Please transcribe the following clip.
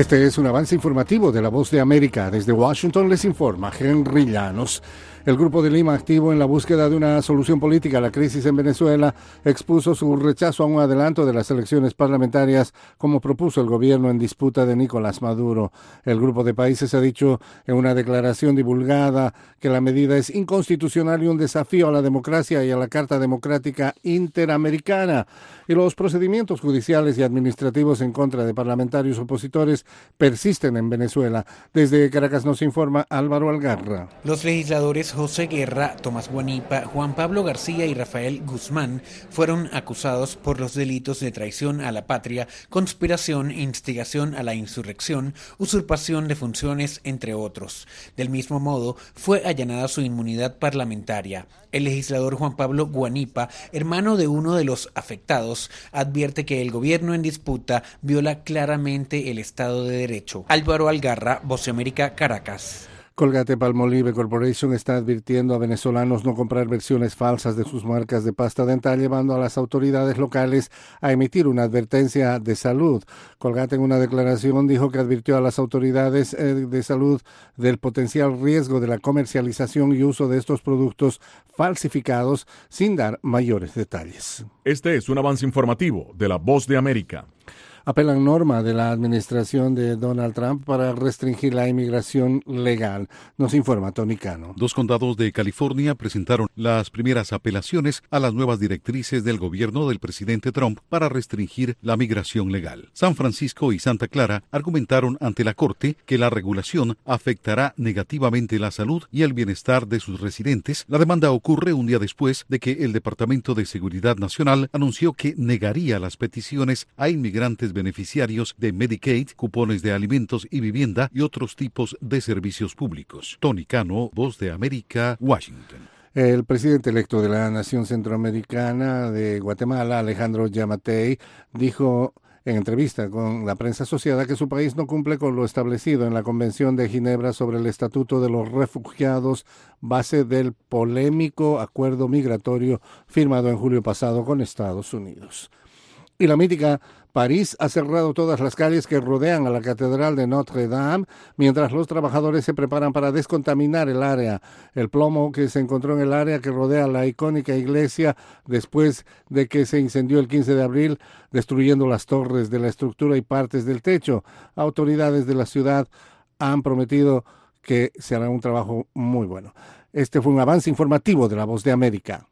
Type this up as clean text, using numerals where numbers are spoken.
Este es un avance informativo de La Voz de América. Desde Washington les informa Henry Llanos. El Grupo de Lima, activo en la búsqueda de una solución política a la crisis en Venezuela, expuso su rechazo a un adelanto de las elecciones parlamentarias, como propuso el gobierno en disputa de Nicolás Maduro. El grupo de países ha dicho en una declaración divulgada que la medida es inconstitucional y un desafío a la democracia y a la Carta Democrática Interamericana. Y los procedimientos judiciales y administrativos en contra de parlamentarios opositores persisten en Venezuela. Desde Caracas nos informa Álvaro Algarra. Los legisladores José Guerra, Tomás Guanipa, Juan Pablo García y Rafael Guzmán fueron acusados por los delitos de traición a la patria, conspiración, instigación a la insurrección, usurpación de funciones, entre otros. Del mismo modo, fue allanada su inmunidad parlamentaria. El legislador Juan Pablo Guanipa, hermano de uno de los afectados, advierte que el gobierno en disputa viola claramente el Estado de Derecho. Álvaro Algarra, Voz de América, Caracas. Colgate-Palmolive Corporation está advirtiendo a venezolanos no comprar versiones falsas de sus marcas de pasta dental, llevando a las autoridades locales a emitir una advertencia de salud. Colgate en una declaración dijo que advirtió a las autoridades de salud del potencial riesgo de la comercialización y uso de estos productos falsificados sin dar mayores detalles. Este es un avance informativo de La Voz de América. Apelan norma de la administración de Donald Trump para restringir la inmigración legal. Nos informa Tony Cano. 2 condados de California presentaron las primeras apelaciones a las nuevas directrices del gobierno del presidente Trump para restringir la migración legal. San Francisco y Santa Clara argumentaron ante la Corte que la regulación afectará negativamente la salud y el bienestar de sus residentes. La demanda ocurre un día después de que el Departamento de Seguridad Nacional anunció que negaría las peticiones a inmigrantes beneficiarios de Medicaid, cupones de alimentos y vivienda y otros tipos de servicios públicos. Tony Cano, Voz de América, Washington. El presidente electo de la nación centroamericana de Guatemala, Alejandro Yamatei, dijo en entrevista con la prensa asociada que su país no cumple con lo establecido en la Convención de Ginebra sobre el Estatuto de los Refugiados, base del polémico acuerdo migratorio firmado en julio pasado con Estados Unidos. Y la mítica París ha cerrado todas las calles que rodean a la Catedral de Notre Dame, mientras los trabajadores se preparan para descontaminar el área. El plomo que se encontró en el área que rodea la icónica iglesia después de que se incendió el 15 de abril, destruyendo las torres de la estructura y partes del techo. Autoridades de la ciudad han prometido que se hará un trabajo muy bueno. Este fue un avance informativo de La Voz de América.